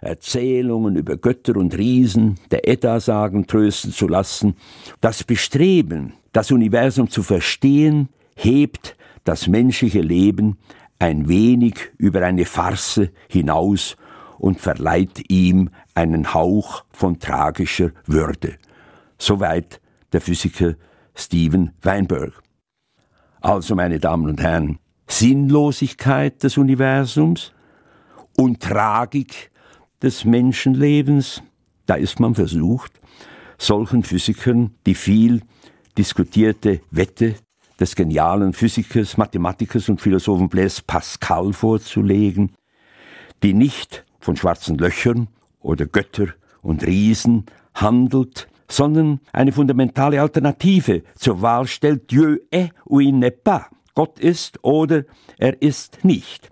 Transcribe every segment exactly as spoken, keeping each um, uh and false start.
Erzählungen über Götter und Riesen, der Edda-Sagen trösten zu lassen. Das Bestreben, das Universum zu verstehen, hebt das menschliche Leben ein wenig über eine Farce hinaus und verleiht ihm einen Hauch von tragischer Würde. Soweit der Physiker Steven Weinberg. Also, meine Damen und Herren, Sinnlosigkeit des Universums und Tragik des Menschenlebens, da ist man versucht, solchen Physikern die viel diskutierte Wette des genialen Physikers, Mathematikers und Philosophen Blaise Pascal vorzulegen, die nicht von schwarzen Löchern oder Götter und Riesen handelt, sondern eine fundamentale Alternative zur Wahl stellt: Dieu est ou il n'est pas. Gott ist oder er ist nicht.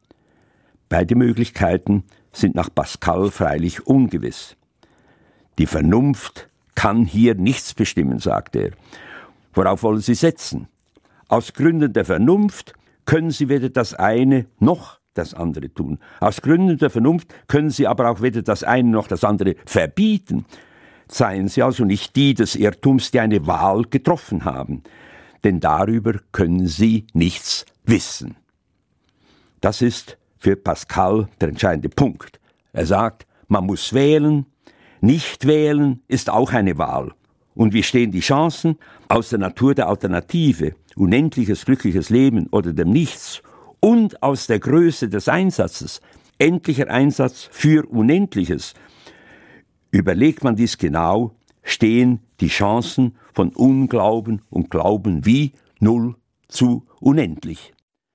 Beide Möglichkeiten sind nach Pascal freilich ungewiss. Die Vernunft kann hier nichts bestimmen, sagt er. Worauf wollen Sie setzen? Aus Gründen der Vernunft können Sie weder das eine noch das andere tun. Aus Gründen der Vernunft können Sie aber auch weder das eine noch das andere verbieten. Seien Sie also nicht die des Irrtums, die eine Wahl getroffen haben, denn darüber können Sie nichts wissen. Das ist für Pascal der entscheidende Punkt. Er sagt, man muss wählen, nicht wählen ist auch eine Wahl. Und wie stehen die Chancen? Aus der Natur der Alternative, unendliches glückliches Leben oder dem Nichts, und aus der Größe des Einsatzes, endlicher Einsatz für Unendliches. Überlegt man dies genau, stehen die Chancen von Unglauben und Glauben wie null zu unendlich.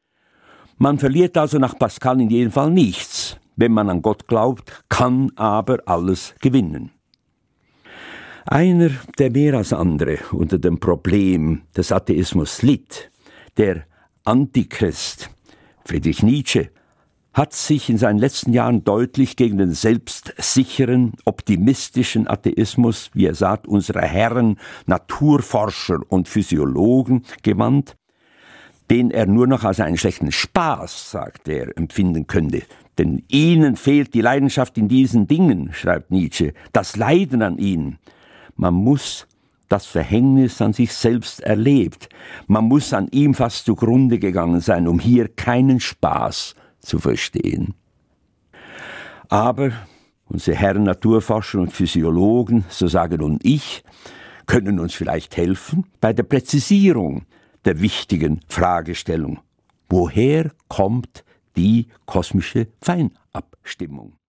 Man verliert also nach Pascal in jedem Fall nichts. Wenn man an Gott glaubt, kann aber alles gewinnen. Einer, der mehr als andere unter dem Problem des Atheismus litt, der Antichrist Friedrich Nietzsche, hat sich in seinen letzten Jahren deutlich gegen den selbstsicheren, optimistischen Atheismus, wie er sagt, unserer Herren, Naturforscher und Physiologen gewandt, den er nur noch als einen schlechten Spaß, sagt er, empfinden könnte. Denn ihnen fehlt die Leidenschaft in diesen Dingen, schreibt Nietzsche, das Leiden an ihnen. Man muss das Verhängnis an sich selbst erlebt. Man muss an ihm fast zugrunde gegangen sein, um hier keinen Spaß zu verstehen. Aber unsere Herren Naturforscher und Physiologen, so sage nun ich, können uns vielleicht helfen bei der Präzisierung der wichtigen Fragestellung: Woher kommt die kosmische Feinabstimmung?